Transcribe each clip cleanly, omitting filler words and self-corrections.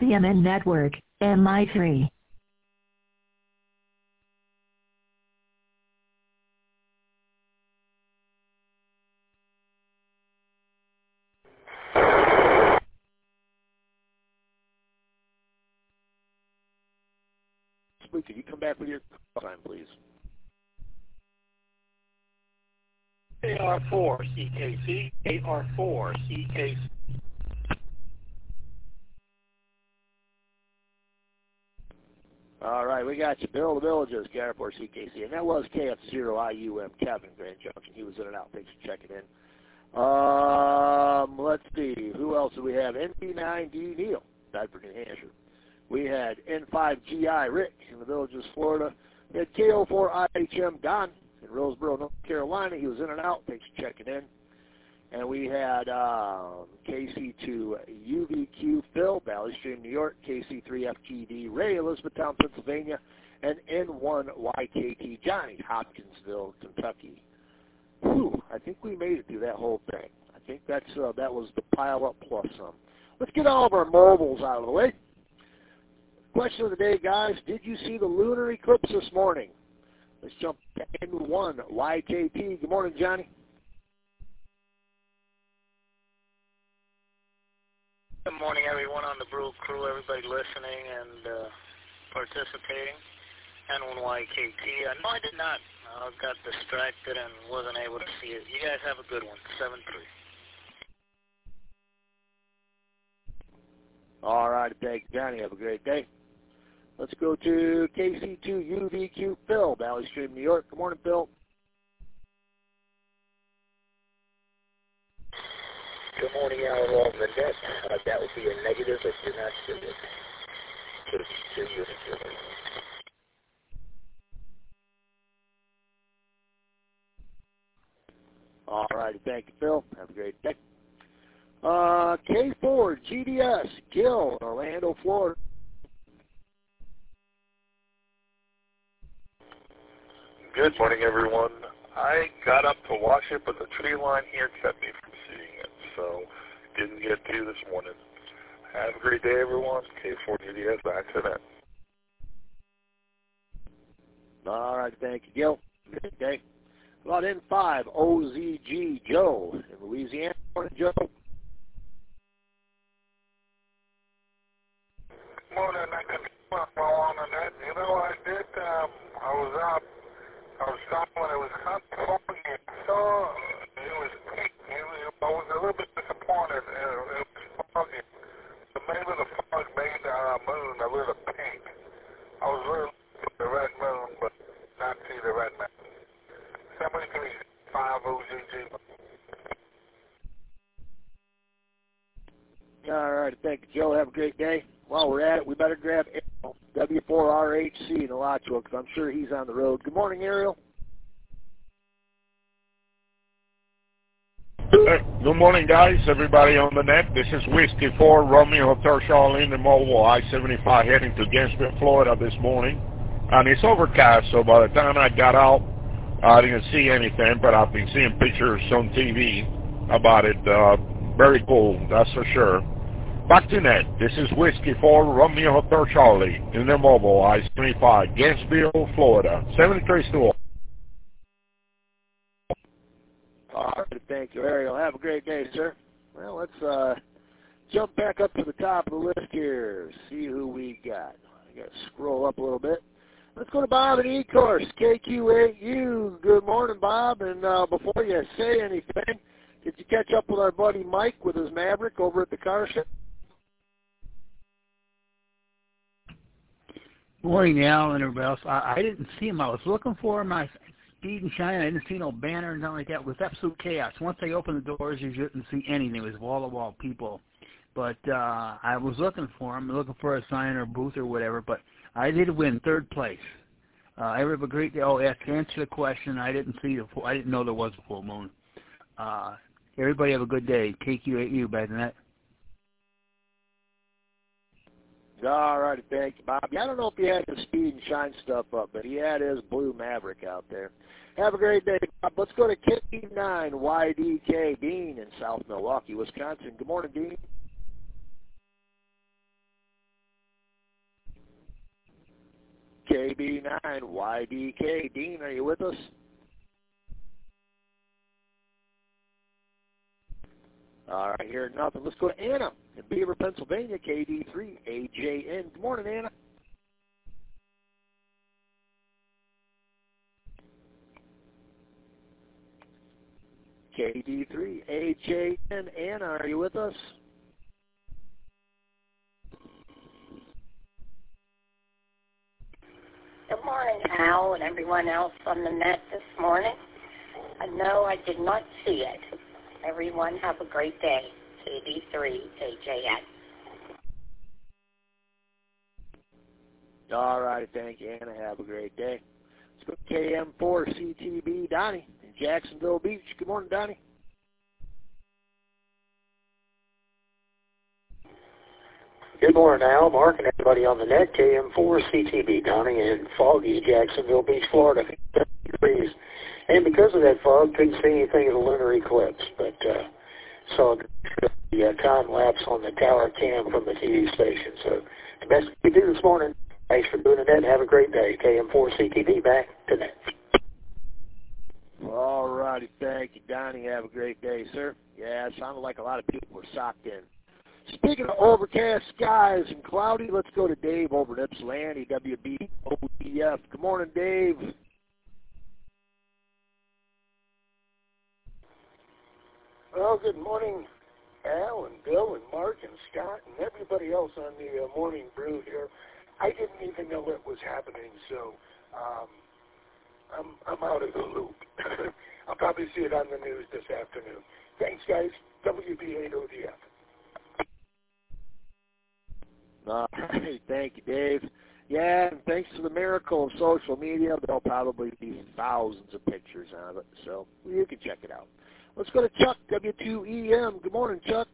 CMN Network, MI3. Could you come back with your time, please? AR4CKC, AR4CKC. All right, we got you. Bill the Villages, Airport CKC, and that was KF0IUM, Kevin, Grand Junction. He was in and out. Thanks for checking in. Let's see. Who else do we have? NP9D Neil, Bedford, New Hampshire. We had N5GI Rick in the Villages, Florida. We had KO4IHM Don in Roseboro, North Carolina. He was in and out. Thanks for checking in. And we had KC2UVQ Phil, Valley Stream, New York. KC3FGD Ray, Elizabethtown, Pennsylvania. And N1YKT Johnny, Hopkinsville, Kentucky. Whew, I think we made it through that whole thing. I think that was the pile up plus some. Let's get all of our mobiles out of the way. Question of the day, guys. Did you see the lunar eclipse this morning? Let's jump to N1YKT. Good morning, Johnny. Good morning, everyone on the Brew Crew, everybody listening and participating. N1YKT. No, I did not. I got distracted and wasn't able to see it. You guys have a good one. 7-3. All right, thanks, Johnny. Have a great day. Let's go to KC2UVQ Phil, Valley Stream, New York. Good morning, Phil. Good morning, out on the net. That would be a negative if you're not sure. Should it be 2 units? All right, thank you, Phil. Have a great day. K4 GDS Gil, Orlando, Florida. Good morning, everyone. I got up to wash it, but the tree line here kept me from seeing it, so didn't get to this morning. Have a great day, everyone. K4 GDS, back to that. All right, thank you, Gil. Good day. About N5 OZG Joe in Louisiana. Morning, Joe. Morning, I can on that. You know, I did, I was out. I was stopping when it was kind of foggy. I saw it was pink. I was a little bit disappointed. It was foggy. So maybe the fog made the moon a little pink. I was really looking at the red moon, but not see the red moon. 735 OGG. All right, thank you, Joe. Have a great day. While we're at it, we better grab Ariel, W4RHC in Alachua, because I'm sure he's on the road. Good morning, Ariel. Good morning, guys. Everybody on the net. This is Whiskey 4, Romeo Hotel Charlie in the mobile I-75 heading to Gainesville, Florida this morning. And it's overcast, so by the time I got out, I didn't see anything, but I've been seeing pictures on TV about it. Very cool, that's for sure. Back to net. This is Whiskey 4, Romeo Hotel Charlie in the mobile I-75, Gainesville, Florida. 73-2. All right, thank you, Ariel. Have a great day, sir. Well, let's jump back up to the top of the list here, see who we got. I got to scroll up a little bit. Let's go to Bob in E-Course, KQ8U. Good morning, Bob. And before you say anything, did you catch up with our buddy Mike with his Maverick over at the car show? Good morning, Al and everybody else. I didn't see him. I was looking for him. I speed and shine. I didn't see no banner or nothing like that. It was absolute chaos. Once they opened the doors, you didn't see anything. It was wall-to-wall people. But I was looking for him, looking for a sign or booth or whatever, but I did win third place. Have a great day. Oh, yeah, to answer the question, I didn't know there was a full moon. Everybody have a good day. KQ8U, back to that. All right, thank you, Bob. I don't know if he had the speed and shine stuff up, but he had his blue Maverick out there. Have a great day, Bob. Let's go to K9YDK Dean in South Milwaukee, Wisconsin. Good morning, Dean. KB9YDK. Dean, are you with us? All right, here nothing. Let's go to Anna in Beaver, Pennsylvania, KD3AJN. Good morning, Anna. KD3AJN. Anna, are you with us? Good morning, Al, and everyone else on the net this morning. No, I did not see it. Everyone have a great day. KD3AJN. All right, thank you, Anna. Have a great day. Let's go to KM4CTB, Donnie in Jacksonville Beach. Good morning, Donnie. Good morning, Al, Mark, and everybody on the net. KM4CTB, Donnie in foggy Jacksonville Beach, Florida. 30 degrees. And because of that fog, couldn't see anything of the lunar eclipse, but saw the time lapse on the tower cam from the TV station. So the best we do this morning. Thanks for doing it, and have a great day. KM4CTV back to net. All righty, thank you, Donnie. Have a great day, sir. Yeah, it sounded like a lot of people were socked in. Speaking of overcast skies and cloudy, let's go to Dave over in Ypsilanti, WBODF. Good morning, Dave. Well, good morning, Al and Bill and Mark and Scott and everybody else on the Morning Brew here. I didn't even know it was happening, so I'm out of the loop. I'll probably see it on the news this afternoon. Thanks, guys. WB8ODF. All right, thank you, Dave. Yeah, and thanks to the miracle of social media, there'll probably be thousands of pictures of it, so you can check it out. Let's go to Chuck, W2EM. Good morning, Chuck.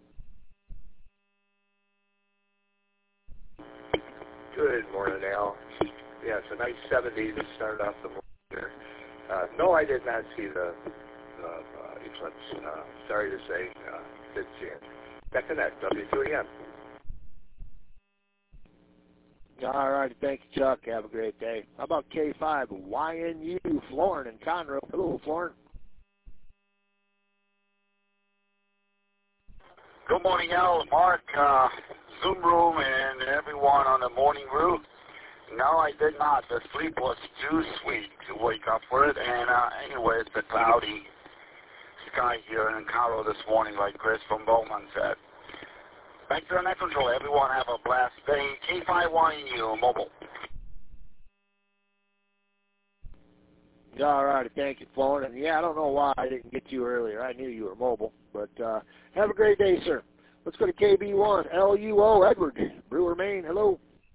Good morning, Al. Yeah, it's a nice 70 to start off the morning here. No, I did not see the eclipse. Sorry to say, didn't see it. Back to that, W2EM. All right, thank you, Chuck. Have a great day. How about K5, YNU, Florin and Conroe. Hello, Florin. Good morning, Al, Mark, Zoom Room, and everyone on the Morning Brew. No, I did not. The sleep was too sweet to wake up for it. And anyway, it's the cloudy sky here in Conroe this morning, like Chris from Bowman said. Back to the net control. Everyone have a blast day. K5YNU Mobile. All right, thank you, Florin. And yeah, I don't know why I didn't get to you earlier. I knew you were mobile, but have a great day, sir. Let's go to KB1, LUO, Edward, Brewer, Maine. Hello.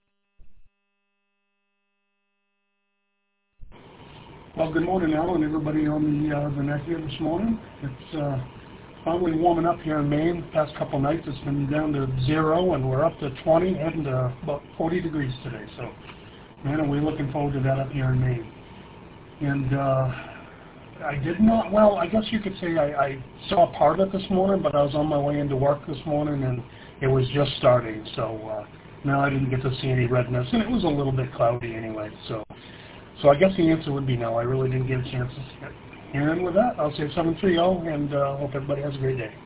Well, good morning, Al, and everybody on the net here this morning. It's finally warming up here in Maine. The past couple nights it's been down to 0, and we're up to 20 and about 40 degrees today. So, man, are we looking forward to that up here in Maine. And I did not, well, I guess you could say I saw part of it this morning, but I was on my way into work this morning, and it was just starting. So, no, I didn't get to see any redness, and it was a little bit cloudy anyway. So I guess the answer would be no. I really didn't get a chance to see it. And with that, I'll say 730, and hope everybody has a great day.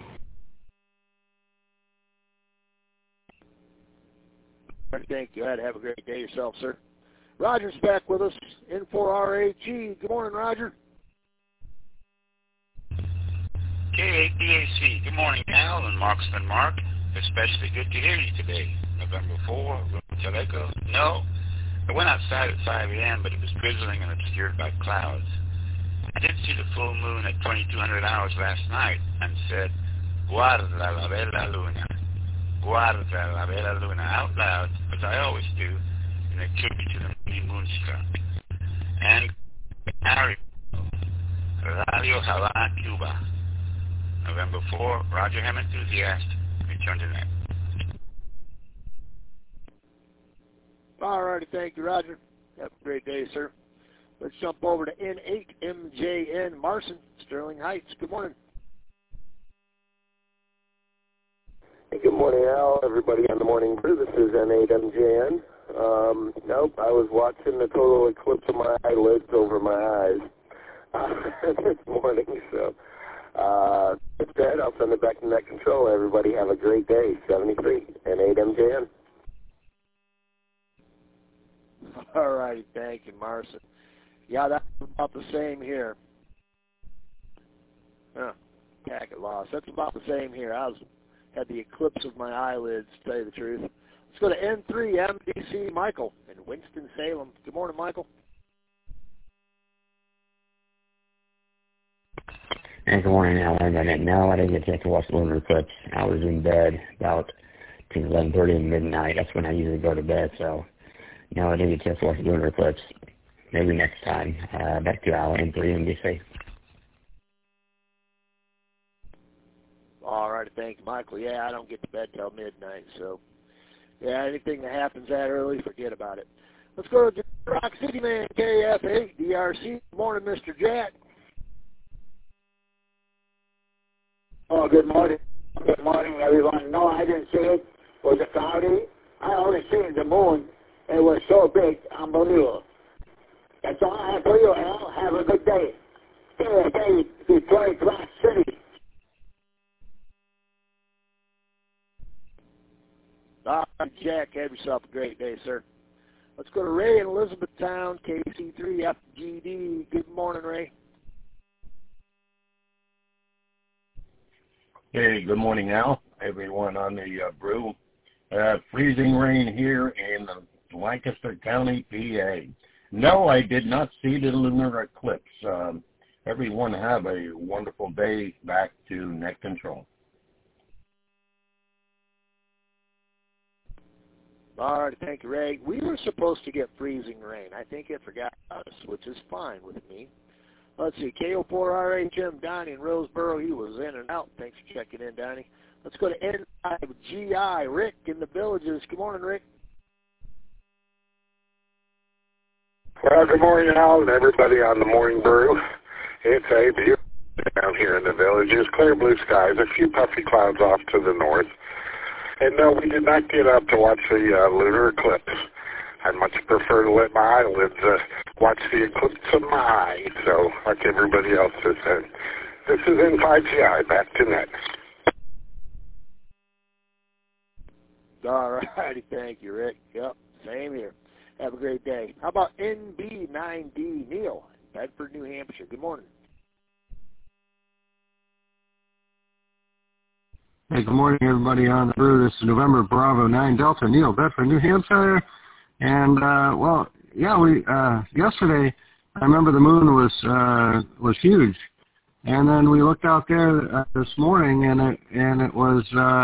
Thank you. Have a great day yourself, sir. Roger's back with us, N4RAG. Good morning, Roger. K8BAC. Good morning, Al and Marksman Mark. Especially good to hear you today. November 4, Teleco. No, I went outside at 5 a.m., but it was drizzling and obscured by clouds. I did see the full moon at 2200 hours last night and said, Guarda la bella luna. Guarda la bella luna out loud, as I always do, in a tribute to the moonstruck. And Radio Havana, Cuba. November 4, Roger Ham Enthusiast, return to net. All righty, thank you, Roger. Have a great day, sir. Let's jump over to N8MJN Marson, Sterling Heights. Good morning. Hey, good morning, Al. Everybody on the Morning Brew. This is N8MJN. Nope, I was watching the total eclipse of my eyelids over my eyes this morning, so that's that. I'll send it back to Net Control. Everybody have a great day. 73 and 8MJN. All right, thank you, Marson. Yeah, that's about the same here. Packet loss. That's about the same here. Had the eclipse of my eyelids, to tell you the truth. Let's go to N3 MDC Michael in Winston-Salem. Good morning, Michael. Hey, good morning, Alan. No, I didn't get a chance to watch the lunar eclipse. I was in bed about between 11:30 and midnight. That's when I usually go to bed, so no, I didn't get a chance to watch the lunar eclipse. Maybe next time. Back to Alan, N3 MDC. All right, thank you, Michael. Yeah, I don't get to bed till midnight, so yeah, anything that happens that early, forget about it. Let's go to Rock City Man, KF8, DRC. Good morning, Mr. Jack. Oh, good morning. Good morning, everyone. No, I didn't see it. Was it cloudy? I only seen the moon. It was so big, unbelievable. That's all I have for you, Al. Have a good day. KF8, Detroit, Rock City. All right, Jack, have yourself a great day, sir. Let's go to Ray in Elizabethtown, KC3FGD. Good morning, Ray. Hey, good morning, Al. Everyone on the brew. Freezing rain here in Lancaster County, PA. No, I did not see the lunar eclipse. Everyone have a wonderful day. Back to Net Control. All right, thank you, Ray. We were supposed to get freezing rain. I think it forgot us, which is fine with me. Let's see, KO4RHM, Donnie in Roseboro. He was in and out. Thanks for checking in, Donnie. Let's go to N5GI, Rick in the Villages. Good morning, Rick. Well, good morning, Al, and everybody on the Morning Brew. It's a beautiful day down here in the Villages. Clear blue skies, a few puffy clouds off to the north. And no, we did not get up to watch the lunar eclipse. I'd much prefer to let my eyelids watch the eclipse of my eye. So, like everybody else has said, this is N5GI, back to Net. All righty, thank you, Rick. Yep, same here. Have a great day. How about NB9D Neil, Bedford, New Hampshire? Good morning. Hey, good morning, everybody on the brew. This is November Bravo 9 Delta, Neil, Bedford, New Hampshire. And, yesterday, I remember the moon was huge. And then we looked out there this morning, and it was,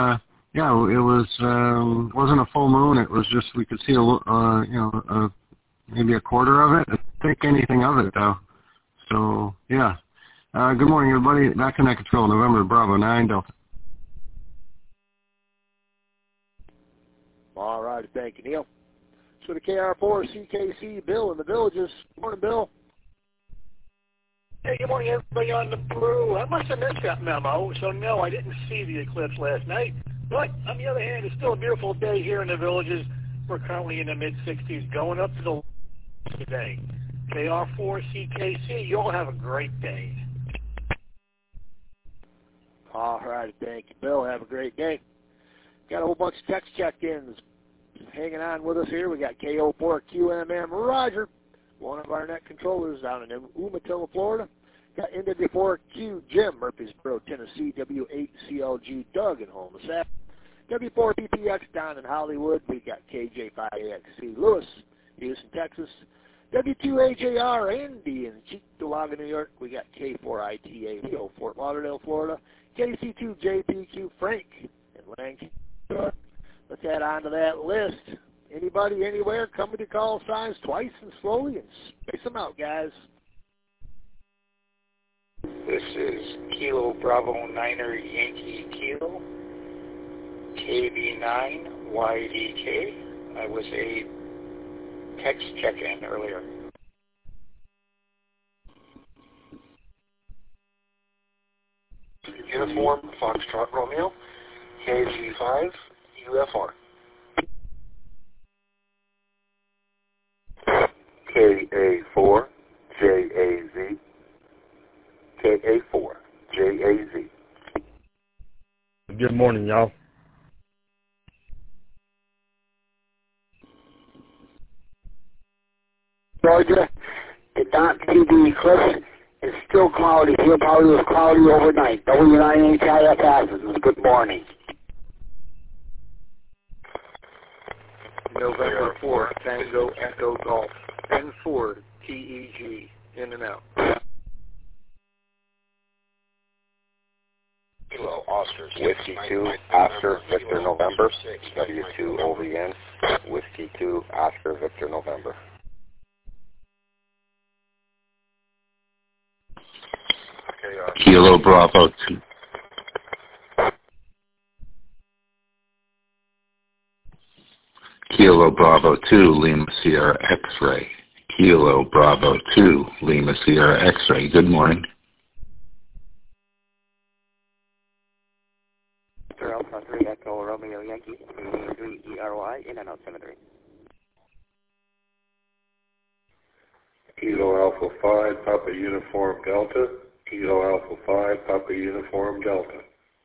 wasn't a full moon. It was just, we could see maybe a quarter of it. I didn't think anything of it, though. So, yeah. Good morning, everybody. Back to Net Control, November Bravo 9 Delta. All right, thank you, Neil. So the KR4 CKC, Bill in the Villages. Good morning, Bill. Hey, good morning, everybody on the brew. I must have missed that memo, so no, I didn't see the eclipse last night. But, on the other hand, it's still a beautiful day here in the Villages. We're currently in the mid-60s, going up to the today. KR4 CKC, you all have a great day. All right, thank you, Bill. Have a great day. Got a whole bunch of text check-ins hanging on with us here. We got KO4QMM Roger, one of our net controllers down in Umatilla, Florida. Got NW4Q Jim, Murfreesboro, Tennessee. W8CLG Doug in Homicide. W4PPX down in Hollywood. We got KJ5AXC Lewis, Houston, Texas. W2AJR Andy in Cheektowaga, New York. We got K4ITA Leo, Fort Lauderdale, Florida. KC2JPQ Frank in Lancaster. Let's add on to that list. Anybody, anywhere, come with your call signs twice and slowly and space them out, guys. This is Kilo Bravo Niner Yankee Kilo, KB9YDK. I was a text check-in earlier. Uniform Foxtrot Romeo, KG5 UFR. KA4JAZ. KA4JAZ. Good morning, y'all. Georgia, the Dot TV eclipse is still cloudy. Here probably was cloudy overnight. W9HIF Athens. Good morning. November 4th, Tango Echo Golf. N4 TEG, in and out. Kilo Oscar. Whiskey 2, Oscar, Victor, November. W2 OVN. Whiskey 2, Oscar, Victor, November. Kilo Bravo 2. Kilo Bravo 2, Lima Sierra X-Ray. Kilo Bravo 2, Lima Sierra X-Ray. Good morning. Alpha 3 Echo Romeo Yankee 3 ERY in and out cemetery. Kilo Alpha 5 Papa Uniform Delta. Kilo Alpha 5 Papa Uniform Delta.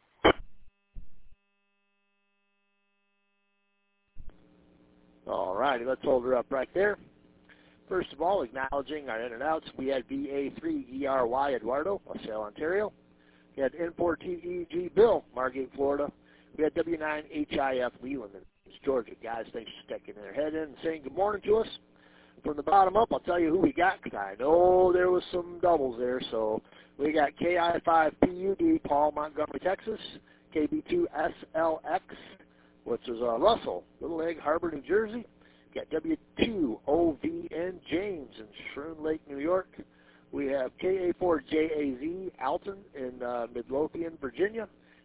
All righty, let's hold her up right there. First of all, acknowledging our in and outs, we had VA3ERY Eduardo, LaSalle, Ontario. We had N4TEG Bill, Margate, Florida. We had W9HIF Leland, Georgia. Guys, thanks for sticking their head in and saying good morning to us. From the bottom up, I'll tell you who we got, because I know there was some doubles there. So we got KI5PUD, Paul, Montgomery, Texas. KB2SLX, which is Russell, Little Egg Harbor, New Jersey. We got W2OVN, James in Schroon Lake, New York. We have KA4JAZ, Alton in Midlothian, Virginia.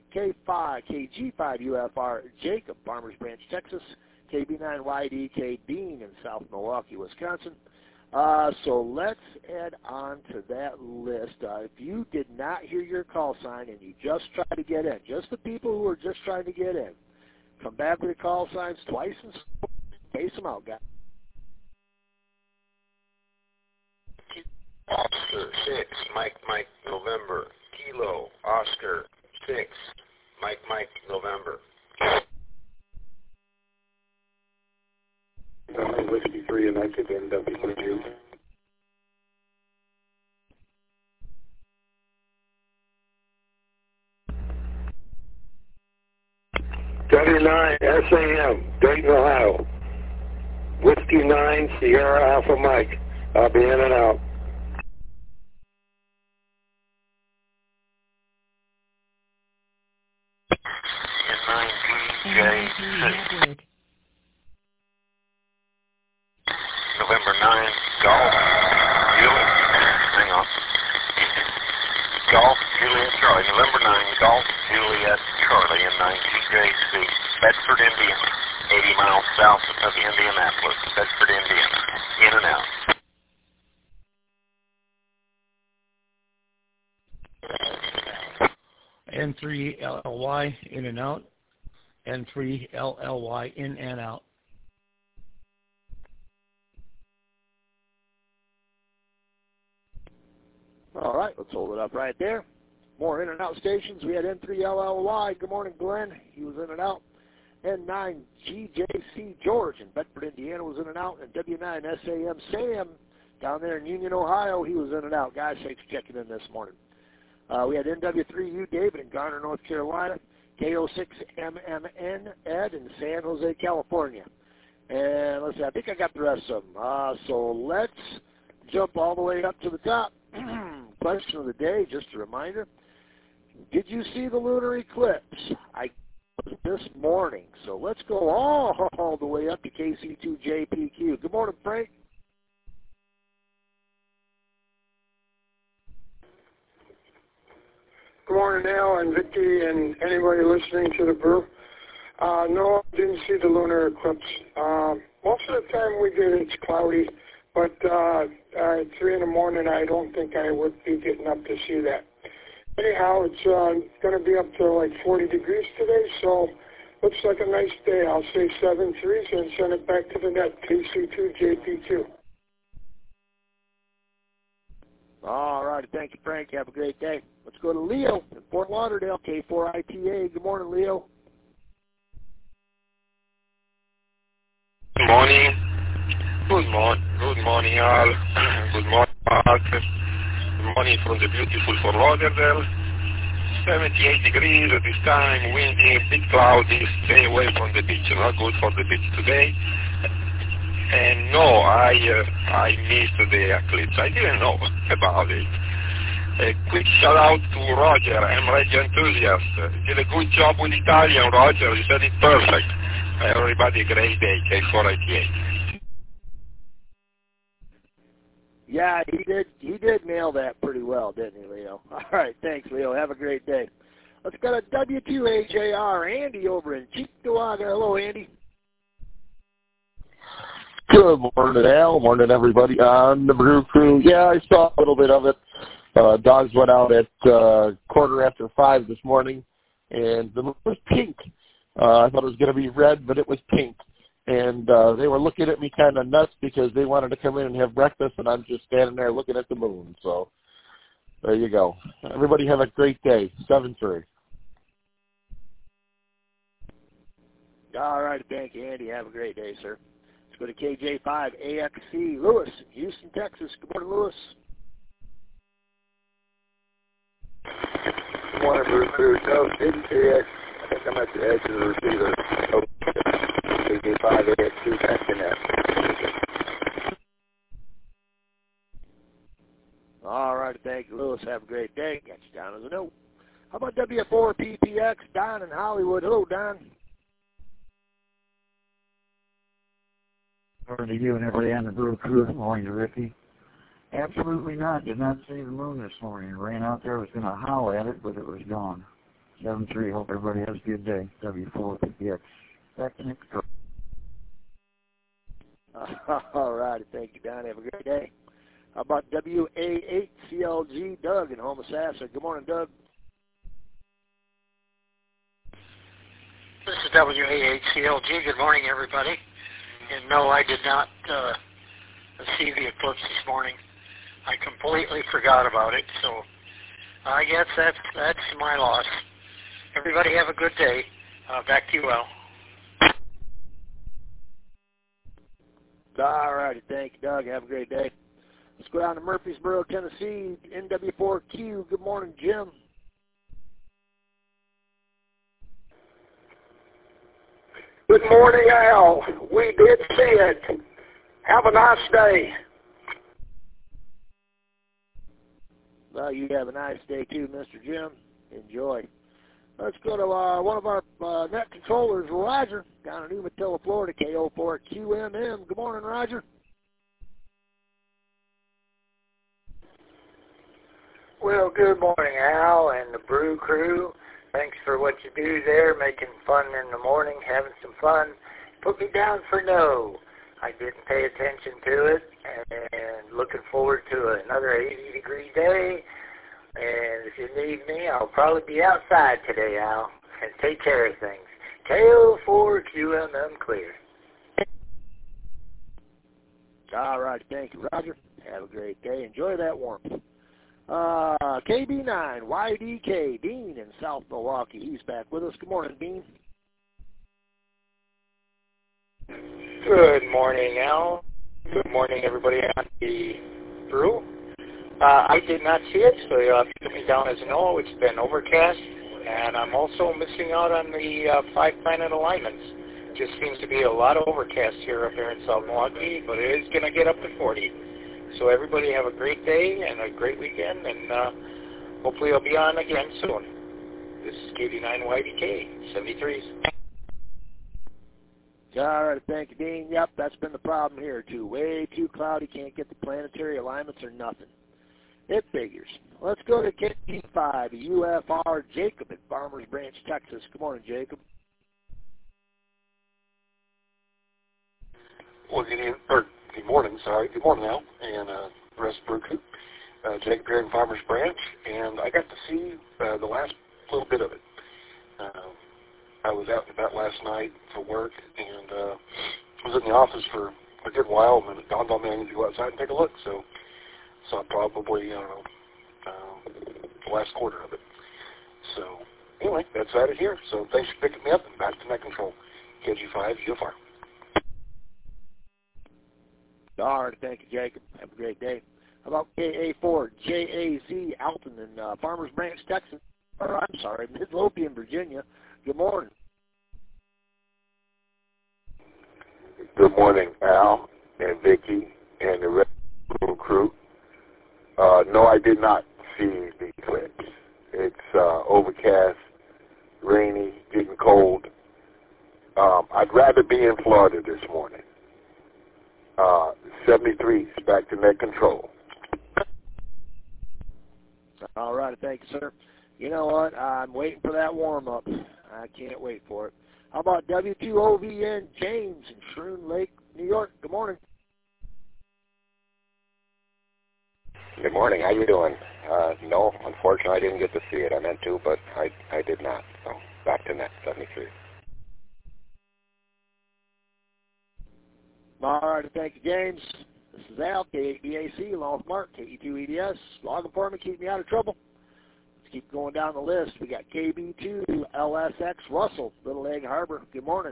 KG5UFR, Jacob, Farmers Branch, Texas. KB9YDK, Dean in South Milwaukee, Wisconsin. So let's add on to that list. If you did not hear your call sign and you just tried to get in, just the people who are just trying to get in, come back with your call signs twice and face them out, guys. Oscar 6, Mike, November. Kilo, Oscar 6, Mike, November. Whiskey 3 United and W2. W9 SAM, Dayton, Ohio. Whiskey 9 Sierra Alpha Mike. I'll be in and out. N9TJ6. November 9, Golf, Juliet, hang on. Golf, Juliet, Charlie. November 9, Golf, Juliet, Charlie, N9TJC, Bedford, Indiana, 80 miles south of Indianapolis, Bedford, Indiana, in and out. N3LLY, in and out. N3LLY, in and out. All right, let's hold it up right there. More in and out stations. We had N3LLY. Good morning, Glenn. He was in and out. N9GJC George in Bedford, Indiana was in and out. And W9SAM Sam down there in Union, Ohio, he was in and out. Guys, thanks for checking in this morning. We had NW3U David in Garner, North Carolina. KO6MMN Ed in San Jose, California. And let's see, I think I got the rest of them. So let's jump all the way up to the top. Question of the day, just a reminder. Did you see the lunar eclipse? I this morning. So let's go all the way up to KC2JPQ. Good morning, Frank. Good morning, Al and Vicky and anybody listening to the brew. No, I didn't see the lunar eclipse. Most of the time we get it's cloudy, but at 3 in the morning I don't think I would be getting up to see that. Anyhow, it's going to be up to like 40 degrees today, so looks like a nice day. I'll say 7 threes and send it back to the net, KC2JP2. right. Thank you, Frank. Have a great day. Let's go to Leo in Fort Lauderdale, K4ITA. Good morning, Leo. Good morning. Good morning, all. Good morning, Mark. Good morning from the beautiful Fort Lauderdale. 78 degrees at this time, windy, big cloudy. Stay away from the beach. Not good for the beach today. And no, I missed the eclipse. I didn't know about it. A quick shout out to Roger. I'm radio enthusiast. Did a good job with Italian, Roger. You said it perfect. Everybody, a great day. K4ITA. Yeah, he did nail that pretty well, didn't he, Leo? All right, thanks, Leo. Have a great day. Let's go to W2HAR, Andy over in Cheektowaga. Hello, Andy. Good morning, Al. Morning, everybody on the Brew Crew. Yeah, I saw a little bit of it. Dogs went out at 5:15 this morning, and the moon was pink. I thought it was going to be red, but it was pink. And they were looking at me kind of nuts because they wanted to come in and have breakfast, and I'm just standing there looking at the moon. So there you go. Everybody have a great day. 7-3. All right, thank you, Andy. Have a great day, sir. Let's go to KJ5AXC, Lewis, Houston, Texas. Good morning, Lewis. Good morning, Brew Crew. No, didn't see it. I think I'm at the edge of the receiver. KJ5AXC, connecting that. All right, thank you, Lewis. Have a great day. Got you down as a note. How about W4PPX, Don in Hollywood? Hello, Don. Morning to you and everybody on the Brew Crew. Good morning to Ricky. Absolutely not. Did not see the moon this morning. Ran out there, was going to howl at it, but it was gone. 7-3. Hope everybody has a good day. W4PPX. Back in the control. All right. Thank you, Don. Have a great day. How about WA8CLG, Doug in Homosassa? Good morning, Doug. This is WA8CLG. Good morning, everybody. And no, I did not see the eclipse this morning. I completely forgot about it, so I guess that's my loss. Everybody have a good day. Back to you, Al. All righty, thank you, Doug. Have a great day. Let's go down to Murfreesboro, Tennessee, NW4Q. Good morning, Jim. Good morning, Al. We did see it. Have a nice day. Well, you have a nice day too, Mr. Jim. Enjoy. Let's go to one of our net controllers, Roger, down in Umatilla, Florida, KO4QMM. Good morning, Roger. Well, good morning, Al and the Brew Crew. Thanks for what you do there, making fun in the morning, having some fun. Put me down for no. I didn't pay attention to it, and looking forward to another 80-degree day. And if you need me, I'll probably be outside today, Al, and take care of things. KO4QMM clear. All right, thank you, Roger. Have a great day. Enjoy that warmth. KB9YDK, Dean in South Milwaukee. He's back with us. Good morning, Dean. Good morning, Al. Good morning, everybody on the Brew. I did not see it, so you'll have to put me down as no. It's been overcast, and I'm also missing out on the 5-planet alignments. Just seems to be a lot of overcast here up here in South Milwaukee, but it is going to get up to 40. So everybody have a great day and a great weekend, and hopefully I'll be on again soon. This is KB9YDK, 73s. All right, thank you, Dean. Yep, that's been the problem here, too. Way too cloudy, can't get the planetary alignments or nothing. It figures. Let's go to KT5, UFR, Jacob at Farmers Branch, Texas. Good morning, Jacob. Well, good morning, Good morning, Al, and the rest of Brew Crew. Jacob here in Farmers Branch, and I got to see the last little bit of it. I was out and about last night for work, and was in the office for a good while, and it dawned on me I need to go outside and take a look. So I probably, the last quarter of it. So anyway, that's out of here. So thanks for picking me up and back to net control. KG5, UFR. All right, thank you, Jacob. Have a great day. How about KA4JAZ Alton in Farmers Branch, Texas? Or I'm sorry, Midlothian, Virginia. Good morning. Good morning, Al and Vicky and the rest of the crew. No, I did not see the eclipse. It's overcast, rainy, getting cold. I'd rather be in Florida this morning. 73 is back to net control. All right, thank you, sir. You know what? I'm waiting for that warm-up. I can't wait for it. How about W2OVN James in Shroon Lake, New York? Good morning. Good morning. How you doing? No, unfortunately, I didn't get to see it. I meant to, but I did not. So back to net 73. All right, thank you, James. This is Al, K8BAC, along with Mark, KE2EDS. Logging for me, keep me out of trouble. Let's keep going down the list. We got KB2, LSX, Russell, Little Egg Harbor. Good morning.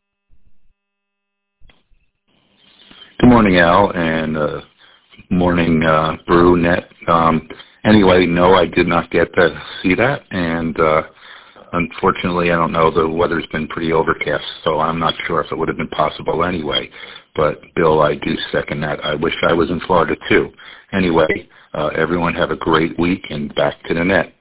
Good morning, Al, and morning, Brew Net. Anyway, no, I did not get to see that, and unfortunately, I don't know. The weather's been pretty overcast, so I'm not sure if it would have been possible anyway. But, Bill, I do second that. I wish I was in Florida, too. Anyway, everyone have a great week, and back to the net.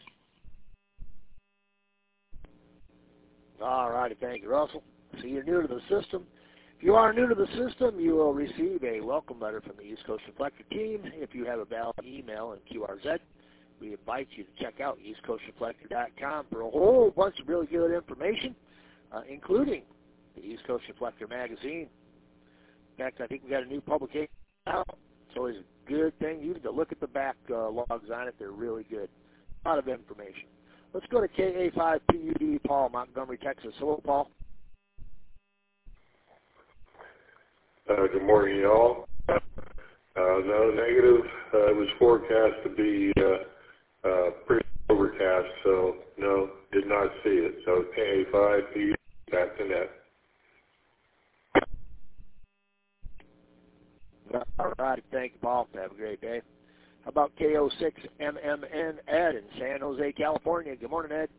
All righty, thank you, Russell. So you're new to the system. If you are new to the system, you will receive a welcome letter from the East Coast Reflector team. If you have a valid email and QRZ, we invite you to check out eastcoastreflector.com for a whole bunch of really good information, including the East Coast Reflector magazine. In fact, I think we got a new publication out. It's always a good thing. You need to look at the back logs on it. They're really good. A lot of information. Let's go to KA5PUD, Paul, Montgomery, Texas. Hello, Paul. Good morning, y'all. No, negative. It was forecast to be pretty overcast, so no, did not see it. So KA5, back to net. All right, thank you, Paul. Have a great day. How about KO6MMN Ed in San Jose, California? Good morning, Ed.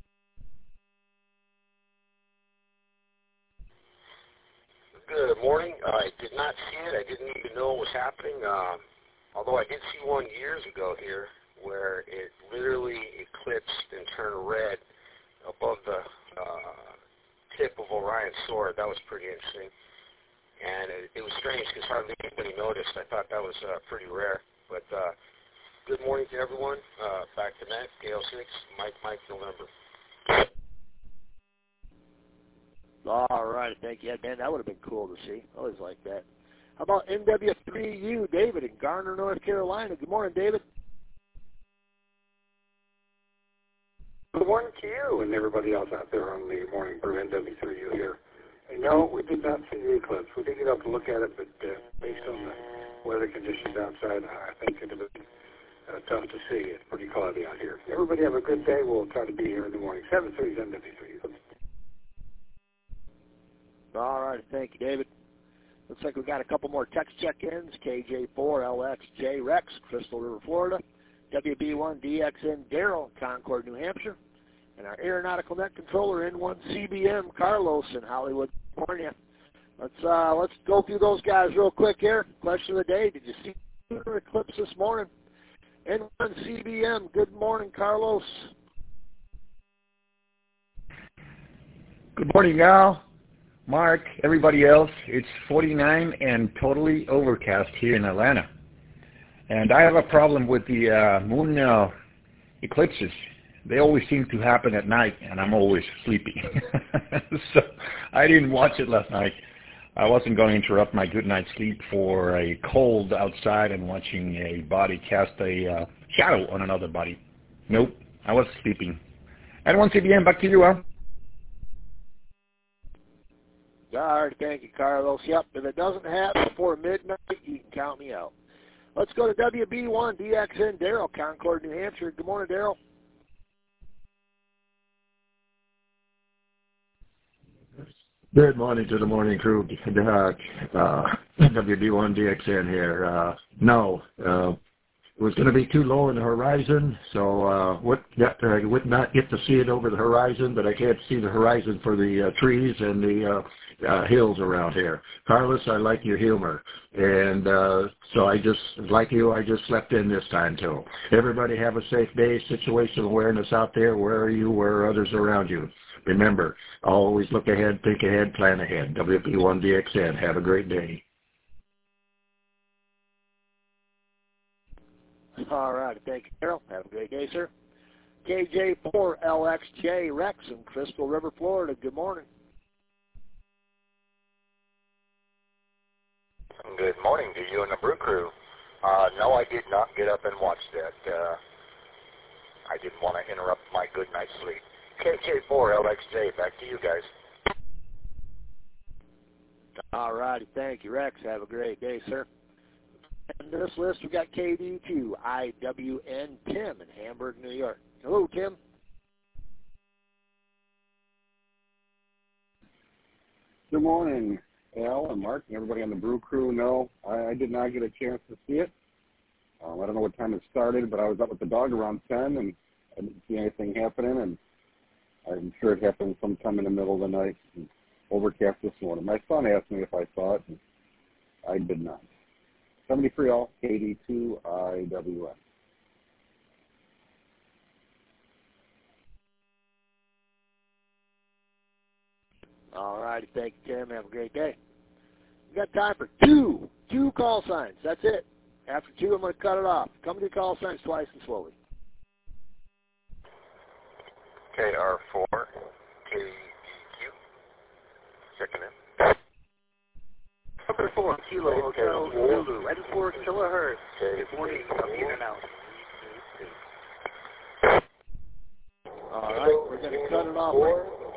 Good morning. I did not see it. I didn't even know it was happening. Although I did see one years ago here where it literally eclipsed and turned red above the tip of Orion's sword. That was pretty interesting. And it was strange because hardly anybody noticed. I thought that was pretty rare. But good morning to everyone. Back to net, Gale 6, Mike November. All right, thank you. Man, that would have been cool to see. I always like that. How about NW3U, David in Garner, North Carolina? Good morning, David. Good morning to you and everybody else out there on the morning brew. NW3U here. And no, we did not see the eclipse. We did get up to look at it, but based on the weather conditions outside, I think it would be tough to see. It's pretty cloudy out here. Everybody have a good day. We'll try to be here in the morning. 7:30 NW3U. All right, thank you, David. Looks like we've got a couple more text check-ins. KJ4LXJ Rex, Crystal River, Florida. WB1DXN Darrell, Concord, New Hampshire. And our aeronautical net controller N1CBM Carlos in Hollywood, California. Let's go through those guys real quick here. Question of the day: did you see the lunar eclipse this morning? N1CBM. Good morning, Carlos. Good morning, Al, Mark, everybody else. It's 49 and totally overcast here in Atlanta. And I have a problem with the moon eclipses. They always seem to happen at night, and I'm always sleepy. So I didn't watch it last night. I wasn't going to interrupt my good night's sleep for a cold outside and watching a body cast a shadow on another body. Nope, I was sleeping. And once again, back to you, Al. All right, thank you, Carlos. Yep, if it doesn't happen before midnight, you can count me out. Let's go to WB1DXN, Daryl, Concord, New Hampshire. Good morning, Daryl. Good morning to the morning crew. WB1DXN here. No, it was going to be too low in the horizon, so would not get to see it over the horizon, but I can't see the horizon for the trees and the hills around here. Carlos, I like your humor, and so I just slept in this time too. Everybody have a safe day, situational awareness out there. Where are you? Where are others around you? Remember, always look ahead, think ahead, plan ahead. WP1DXN. Have a great day. All right. Thank you, Carol. Have a great day, sir. KJ4LXJ Rex in Crystal River, Florida. Good morning. Good morning to you and the Brew Crew. No, I did not get up and watch that. I didn't want to interrupt my good night's sleep. KJ4LXJ, back to you guys. All righty. Thank you, Rex. Have a great day, sir. In this list, we've got KD2IWN Tim in Hamburg, New York. Hello, Tim. Good morning, Al and Mark and everybody on the Brew Crew. No, I did not get a chance to see it. I don't know what time it started, but I was up with the dog around 10, and I didn't see anything happening, and I'm sure it happened sometime in the middle of the night. Overcast this morning. My son asked me if I saw it, and I did not. 73 all, KD2IWN. All righty. Thank you, Tim. Have a great day. We've got time for two call signs. That's it. After two, I'm going to cut it off. Come to call signs twice and slowly. KR4, KDQ. Checking in. Number 4, Kilo Hotel Zulu, ready for kilohertz. Good morning, in and out. All right, we're going to cut it off.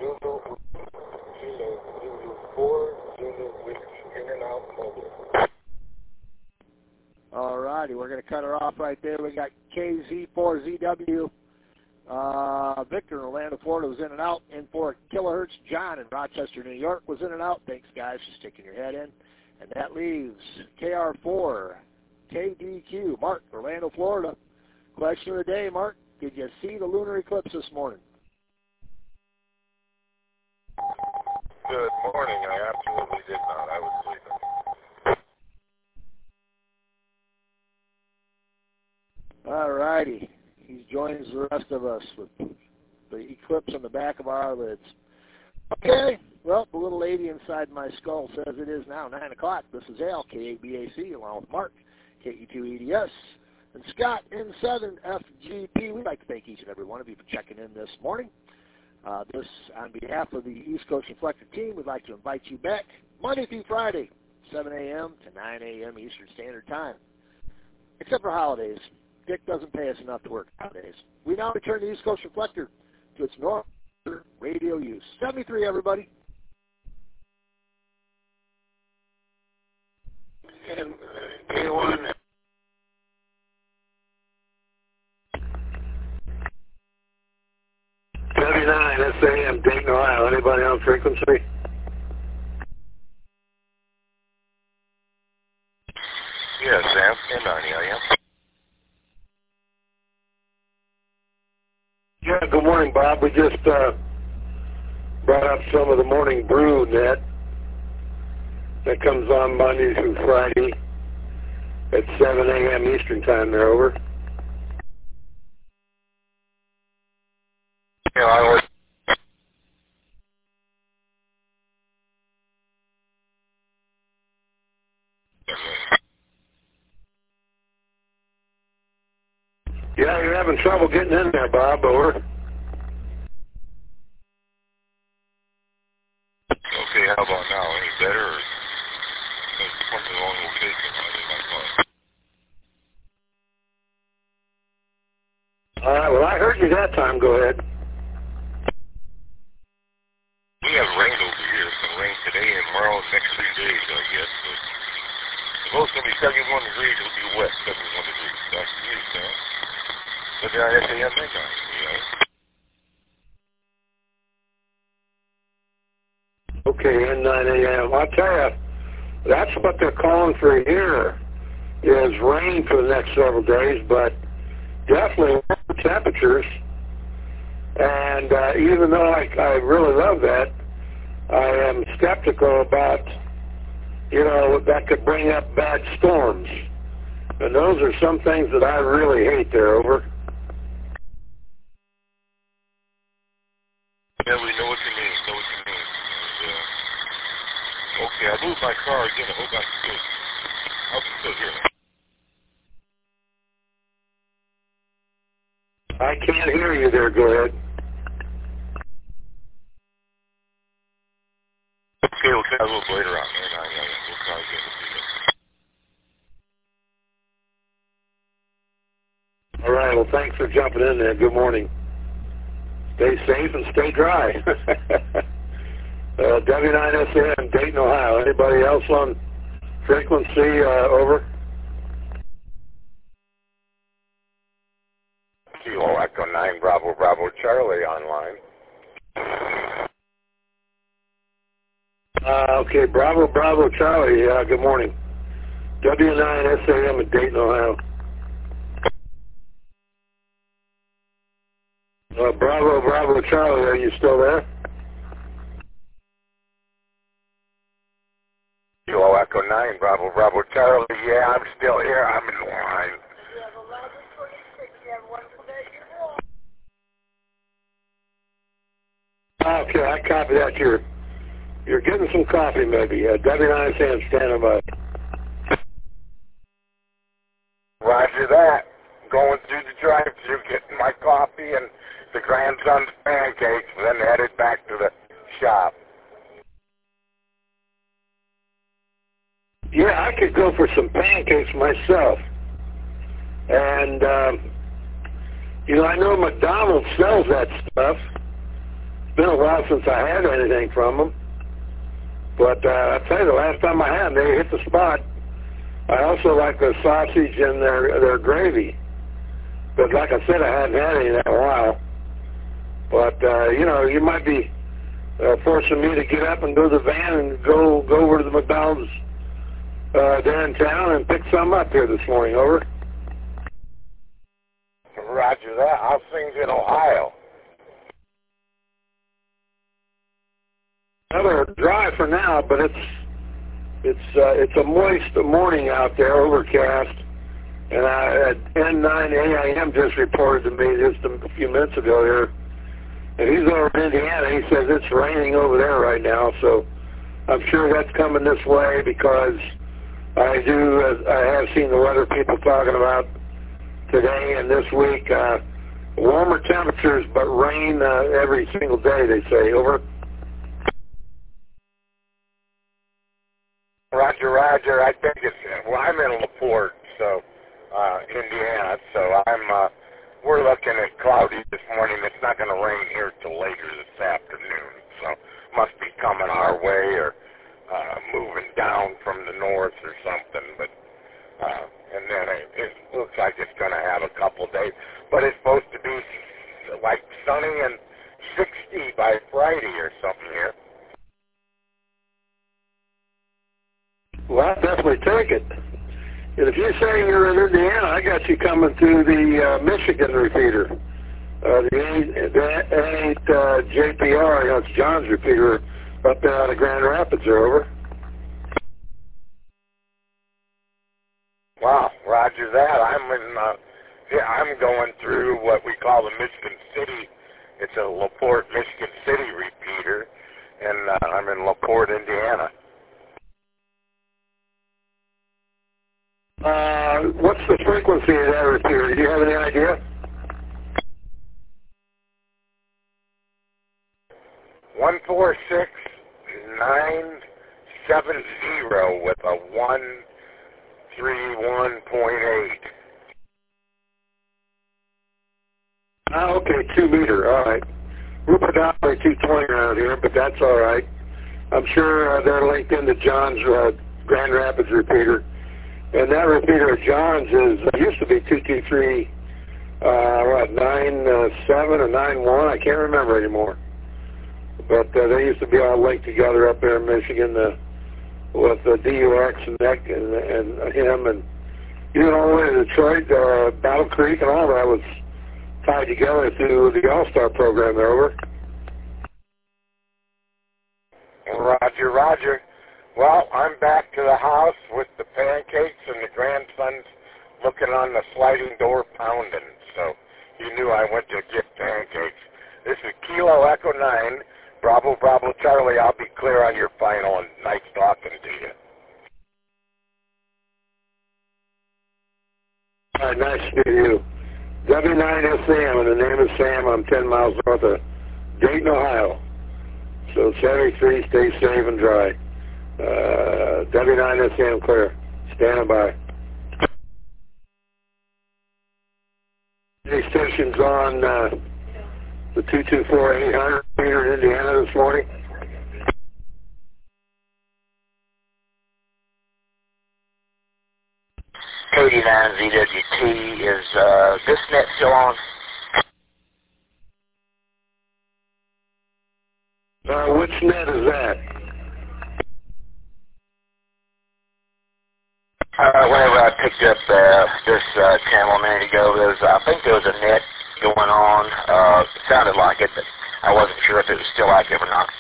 All righty, we're going to cut her off right there. We got KZ4ZW. Victor in Orlando, Florida was in and out. In for kilohertz, John in Rochester, New York was in and out. Thanks, guys, for sticking your head in. And that leaves KR4, KDQ, Mark, Orlando, Florida. Question of the day, Mark, did you see the lunar eclipse this morning? Good morning. I absolutely did not. I was sleeping. All righty. He joins the rest of us with the eclipse on the back of our eyelids. Okay. Well, the little lady inside my skull says it is now 9 o'clock. This is Al, KABAC, along with Mark, KE2EDS, and Scott, N7FGP. We'd like to thank each and every one of you for checking in this morning. This, on behalf of the East Coast Reflector team, we'd like to invite you back Monday through Friday, 7 a.m. to 9 a.m. Eastern Standard Time. Except for holidays. Dick doesn't pay us enough to work holidays. We now return the East Coast Reflector to its normal radio use. 73, everybody. And K1. W9, SAM, Dayton, Ohio. Anybody on frequency? Yes, Sam. N90, I am. Yeah, good morning, Bob. We just brought up some of the morning brew net that comes on Monday through Friday at 7 a.m. Eastern Time. They're over. Yeah, I always... Yeah, you're having trouble getting in there, Bob. Over. Okay, how about now? Any better? Or something wrong with location? All right, well, I heard you that time. Go ahead. We have rain over here. It's going to rain today and tomorrow, next 3 days, I guess. But Supposed to be 71 degrees, it would be wet, 71 degrees. That's the news, man. But they're at SAM midnight, you know. Okay, N9AM. I'll tell you, that's what they're calling for here, is rain for the next several days, but definitely warm temperatures. And even though I really love that, I am skeptical about, you know, that could bring up bad storms. And those are some things that I really hate there, over. Yeah, we know what you mean, okay, I moved my car again. I hope I can still hear me. I can't hear you there. Go ahead. Okay, we'll try a little later on. We'll try again this evening. All right, well, thanks for jumping in there. Good morning. Stay safe and stay dry. W9SN, Dayton, Ohio. Anybody else on frequency? Over. Kilo Echo 9 Bravo Bravo Charlie online. Okay, Bravo Bravo Charlie. Good morning. W9SAM in Dayton, Ohio. Bravo Bravo Charlie, are you still there? Kilo Echo 9 Bravo Bravo Charlie. Yeah, I'm still here. I'm in the line. Okay, I copy that. You're getting some coffee, maybe. W9SAM, standing by. Roger that. Going through the drive-thru, getting my coffee and the grandson's pancakes, and then headed back to the shop. Yeah, I could go for some pancakes myself. And, you know, I know McDonald's sells that stuff. It's been a while since I had anything from them. But I'll tell you, the last time I had them, they hit the spot. I also like the sausage and their gravy. But like I said, I hadn't had any in a while. But, you know, you might be forcing me to get up and go to the van and go over to the McDonald's there in town and pick some up here this morning. Over. Roger that. How's things in Ohio? Another dry for now, but it's a moist morning out there, overcast. And N9AM just reported to me just a few minutes ago here, and he's over in Indiana. He says it's raining over there right now, so I'm sure that's coming this way because I have seen the weather people talking about today and this week. Warmer temperatures, but rain every single day, they say. Over. Roger. I think well, I'm in LaPorte, so Indiana. So we're looking at cloudy this morning. It's not going to rain here till later this afternoon. So must be coming our way or moving down from the north or something. But and then it looks like it's going to have a couple days. But it's supposed to be like sunny and 60 by Friday or something here. Well, I'll definitely take it. And if you're saying you're in Indiana, I got you coming through the Michigan repeater. That ain't JPR, you know, it's John's repeater up there out of Grand Rapids. Over. Wow, roger that. I'm going through what we call the Michigan City. It's a LaPorte, Michigan City repeater, and I'm in LaPorte, Indiana. What's the frequency of that repeater? Do you have any idea? 146,970 with a 131.8. Okay, 2 meter. All right. We're predominantly 220 around here, but that's all right. I'm sure they're linked into John's Grand Rapids repeater. And that repeater of John's used to be 223, 97 or 91. I can't remember anymore. But they used to be all linked together up there in Michigan with DUX and Nick and him, and even all the way to Detroit, Battle Creek, and all that was tied together through the All-Star program there. Over. Roger, Roger. Well, I'm back to the house with the pancakes and the grandsons looking on the sliding door pounding. So you knew I went to get pancakes. This is Kilo Echo 9, Bravo, Bravo, Charlie. I'll be clear on your final, and nice talking to you. All right, nice to meet you. W9SM, and the name is Sam. I'm 10 miles north of Dayton, Ohio. So 73, stay safe and dry. W9SM clear. Standing by. Any stations on the 224-800 meter in Indiana this morning? KD9ZWT, is this net still on? Which net is that? Whenever I picked up this channel a minute ago, I think there was a net going on. It sounded like it, but I wasn't sure if it was still active or not.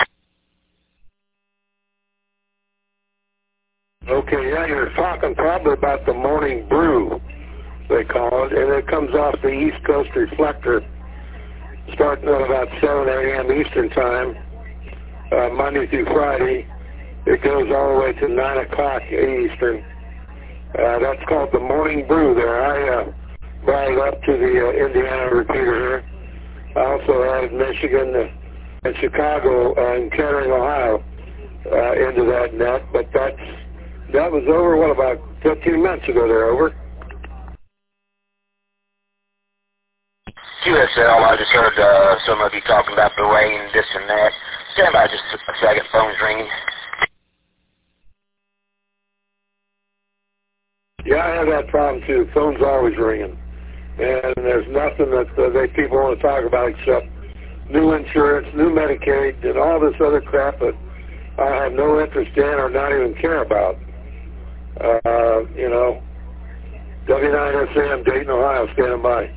Okay, yeah, you're talking probably about the morning brew, they call it, and it comes off the East Coast reflector starting at about 7 a.m. Eastern time, Monday through Friday. It goes all the way to 9 o'clock Eastern. That's called the morning brew there. I brought it up to the Indiana repeater here. I also added Michigan and Chicago and Kettering, Ohio into that net, but that was over, what, about 15 minutes ago there, over? QSL, I just heard some of you talking about the rain, this and that. Stand by just a second, phone's ringing. Yeah, I have that problem too. Phone's always ringing. And there's nothing that people want to talk about except new insurance, new Medicaid, and all this other crap that I have no interest in or not even care about. W9SM, Dayton, Ohio, standing by.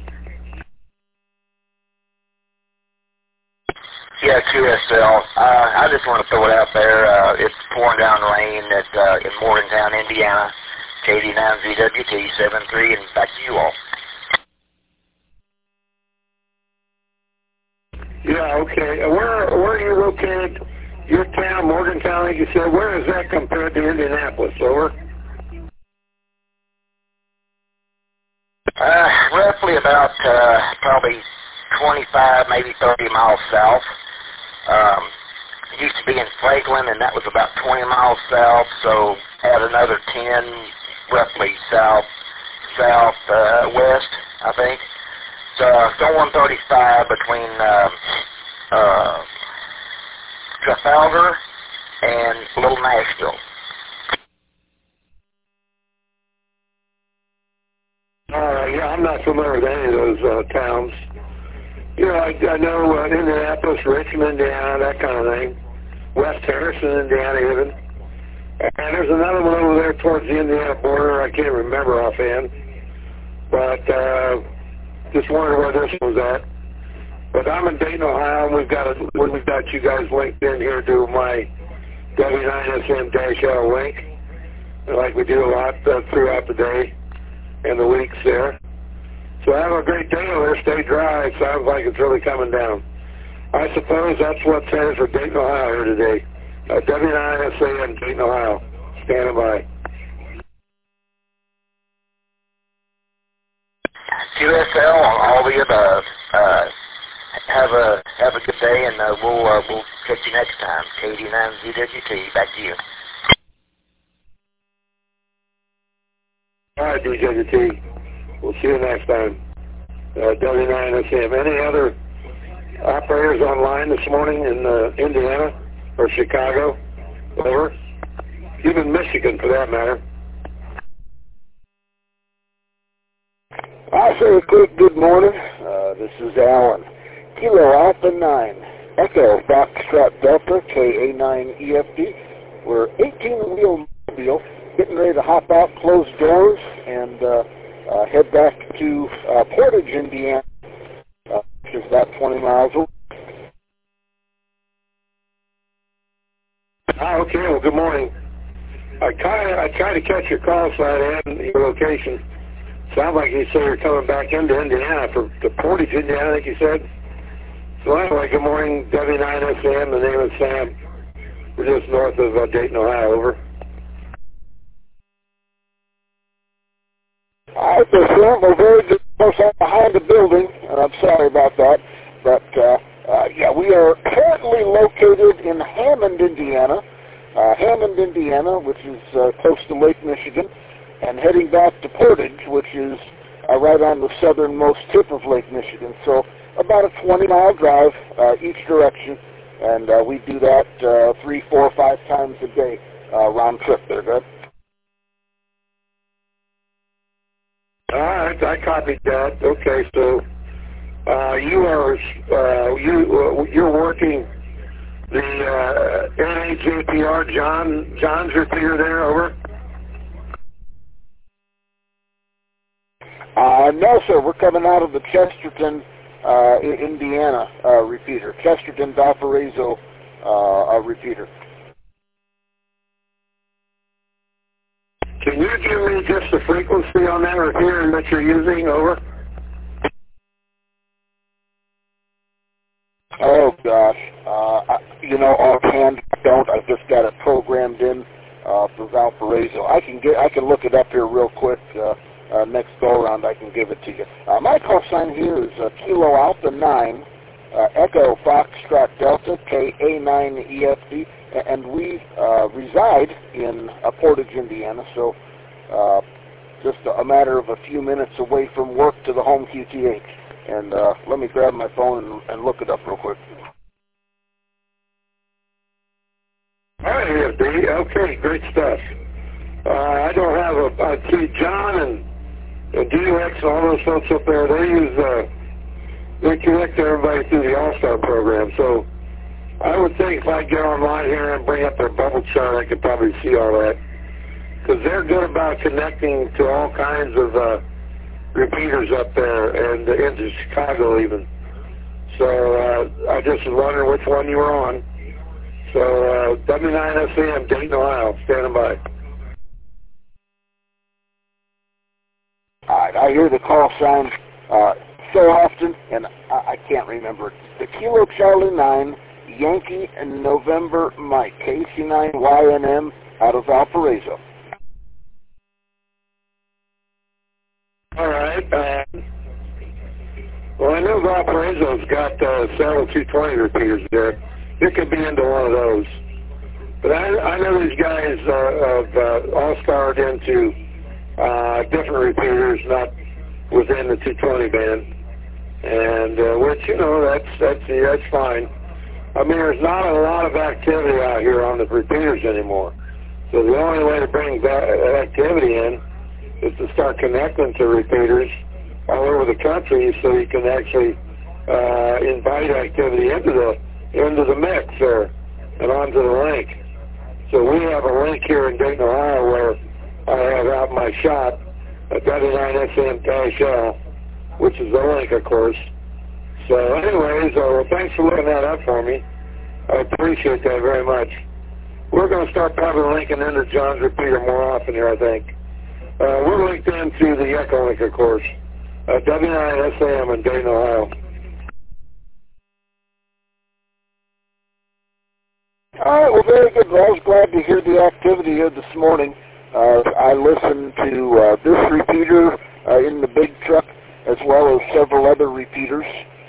Yeah, QSL. I just want to throw it out there. It's pouring down rain in Morgantown, Indiana. KD9ZWT 73, and back to you all. Yeah, okay. Where are you located? Your town, Morgantown, like you said. Where is that compared to Indianapolis? Over? Roughly about probably 25, maybe 30 miles south. It used to be in Franklin, and that was about 20 miles south, so add another 10, roughly southwest, I think. So it's on 135 between Trafalgar and Little Nashville. Yeah, I'm not familiar with any of those towns. You know, I know Indianapolis, Richmond, Indiana, that kind of thing. West Harrison, Indiana, even. And there's another one over there towards the Indiana border. I can't remember offhand. But just wondering where this one's at. But I'm in Dayton, Ohio, and we've got you guys linked in here to my W9SM-L link, like we do a lot throughout the day and the weeks there. So have a great day over there. Stay dry. It sounds like it's really coming down. I suppose that's what's headed for Dayton, Ohio here today. W9SM, Dayton, Ohio. Standing by. QSL on all the above. Have a good day, and we'll catch you next time. KD9ZWT, back to you. All right, DWT. We'll see you next time. W9SM. Any other operators online this morning in Indiana or Chicago? Over. Even Michigan, for that matter. I say a quick good morning. This is Alan. Kilo Alpha 9, Echo Foxtrot Delta, KA9EFD. We're 18-wheel mobile, getting ready to hop out, close doors, and head back to Portage, Indiana, which is about 20 miles away. Okay, well, good morning. I tried to catch your call sign and your location. Sounds like you said you're coming back into Indiana, to Portage, Indiana, I think you said. So anyway, good morning, W9SM, the name is Sam. We're just north of Dayton, Ohio, over. All right, there, Sam. We're very good. Of course, I'm behind the building, and I'm sorry about that. But, yeah, we are currently located in Hammond, Indiana. Hammond, Indiana, which is close to Lake Michigan, and heading back to Portage, which is right on the southernmost tip of Lake Michigan. So about a 20-mile drive each direction, and we do that 3, 4, 5 times a day round trip there, good? All right, I copied that. Okay, so you're working the NAJPR John's repeater there, over? No, sir. We're coming out of the Chesterton, Indiana repeater. Chesterton Valparaiso repeater. Can you give me just the frequency on that repeater that you're using, over? Oh, gosh. You know, offhand, I don't. I've just got it programmed in for Valparaiso. I can look it up here real quick. Next go-around, I can give it to you. My call sign here is Kilo Alpha 9, Echo Foxtrot Delta, KA9EFD, and we reside in Portage, Indiana, so just a matter of a few minutes away from work to the home QTH. And let me grab my phone and look it up real quick. All right, EFD. Okay, great stuff. I don't have I see John and DUX and all those folks up there. They connect everybody through the All-Star program. So I would think if I get online here and bring up their bubble chart, I could probably see all that. Because they're good about connecting to all kinds of repeaters up there and into Chicago even. So I just was wondering which one you were on. So W9SM, Dayton, Ohio, standing by. I hear the call sign so often, and I can't remember it. The Kilo Charlie 9, Yankee and November Mike, KC9YNM out of Valparaiso. All right. Well, I know Valparaiso's got several 220 repeaters there. It could be into one of those. But I know these guys have all starred into different repeaters, not within the 220 band. And which, you know, that's fine. I mean, there's not a lot of activity out here on the repeaters anymore. So the only way to bring that activity in is to start connecting to repeaters all over the country, so you can actually invite activity into the mix there and onto the link. So we have a link here in Dayton, Ohio, where I have out my shop at W9SM-L, which is the link, of course. So anyways, well, thanks for looking that up for me. I appreciate that very much. We're going to start probably linking into John's repeater more often here, I think. We're linked into the Echo link, of course. W9SM in Dayton, Ohio. All right, well, very good. Well, I was glad to hear the activity here this morning. I listened to this repeater in the big truck, as well as several other repeaters,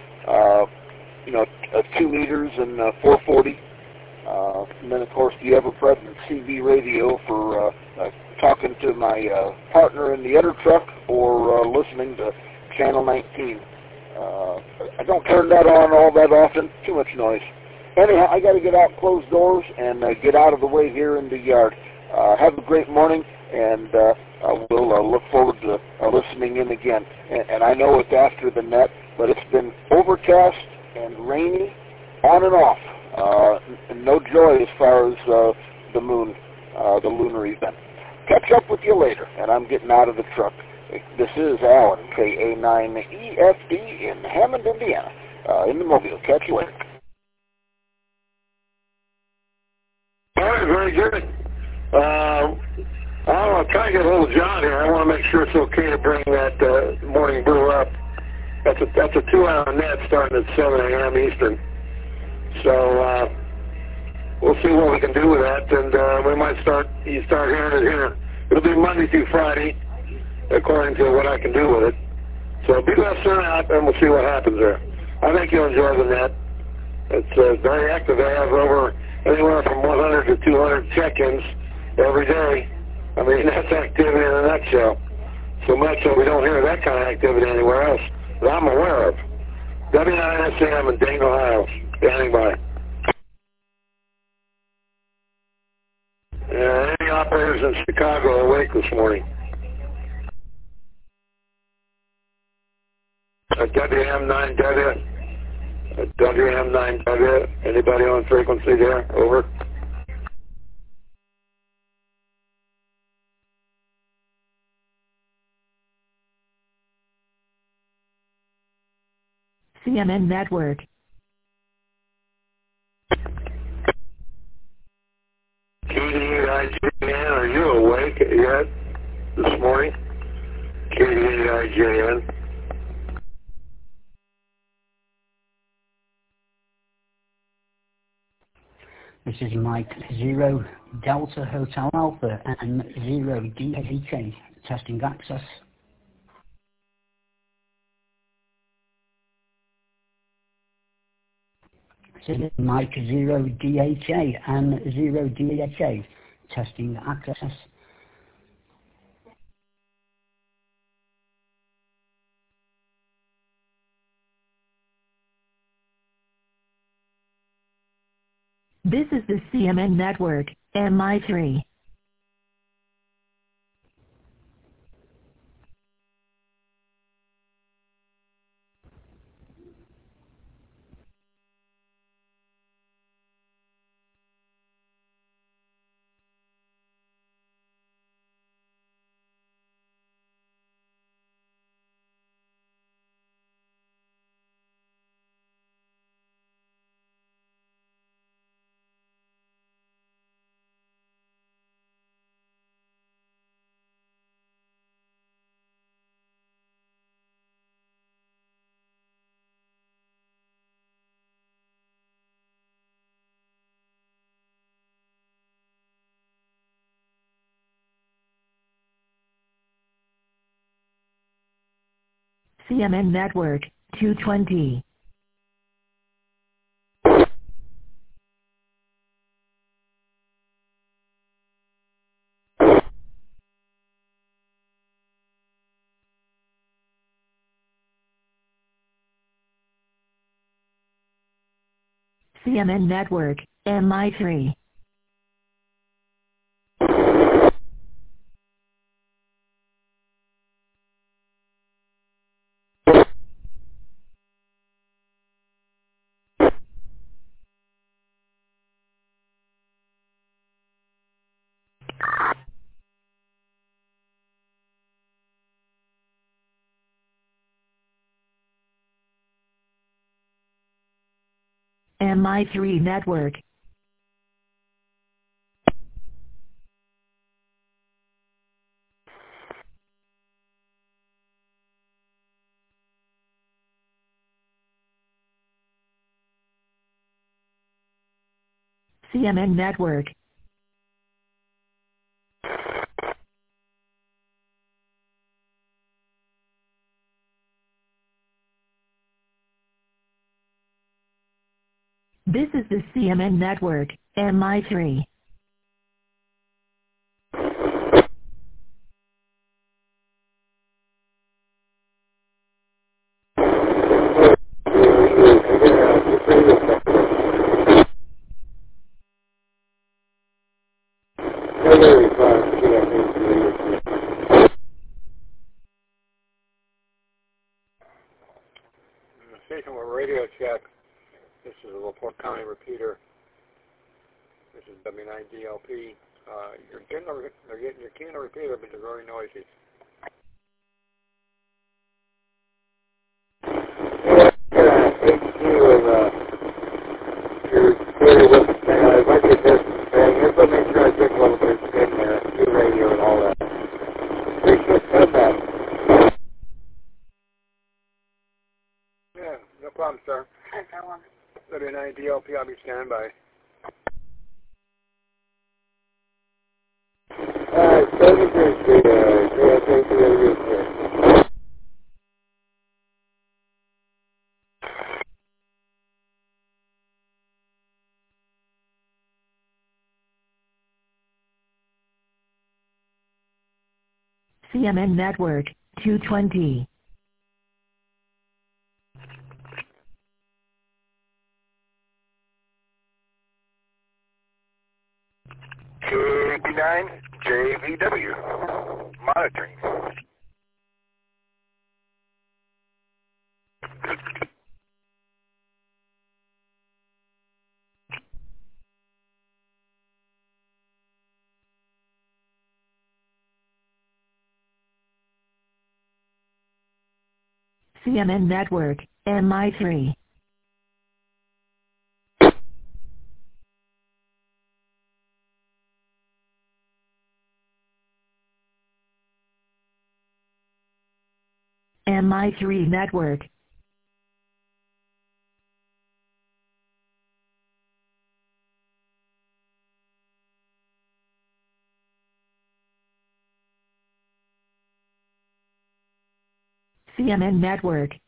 2 meters and 440. And then, of course, the ever-present CB radio for talking to my partner in the other truck or listening to Channel 19. I don't turn that on all that often. Too much noise. Anyhow, I got to get out, close doors, and get out of the way here in the yard. Have a great morning, and I will look forward to listening in again. And I know it's after the net, but it's been overcast and rainy, on and off. No joy as far as the moon, the lunar event. Catch up with you later, and I'm getting out of the truck. This is Alan, KA9EFD in Hammond, Indiana, in the Mobile. Catch you later. All right, very good. I'll try to get a hold of John here. I want to make sure it's okay to bring that morning brew up. That's a 2-hour net starting at 7 a.m. Eastern. So we'll see what we can do with that, and we might start hearing it here. It'll be Monday through Friday, according to what I can do with it. So be listening out, and we'll see what happens there. I think you'll enjoy the net. It's very active. They have over anywhere from 100 to 200 check-ins every day. I mean, that's activity in a nutshell. So much that we don't hear that kind of activity anywhere else that I'm aware of. W9SAM in Dayton, Ohio. Standing by. Any operators in Chicago awake this morning? WM9W. WM9W. Anybody on frequency there? Over. CMN Network. KD8IJN, are you awake yet this morning? KD8IJN. This is Mike 0 Delta Hotel Alpha and 0 DHK testing access. This is Mike 0 DHA and 0 DHA testing access. This is the CMN Network, MI3. CMN Network, 220. CMN Network, MI3. MI3 Network. CMN Network. This is the CMN Network, MI3. Very fine. station with Radio Check. This is a LaPorte County repeater. This is W9DLP. They're getting your key in the repeater, but they're very noisy. You're clearly with the thing. If I get this thing, just to make sure I take a little bit in there, do radio and all that. Appreciate that. Yeah, no problem, sir. W9DLP, I'll be standing by. Alright, 73, CMN Network, 220. KP9, JVW, monitoring. CMN Network, MI3. MI3 Network. CMN Network.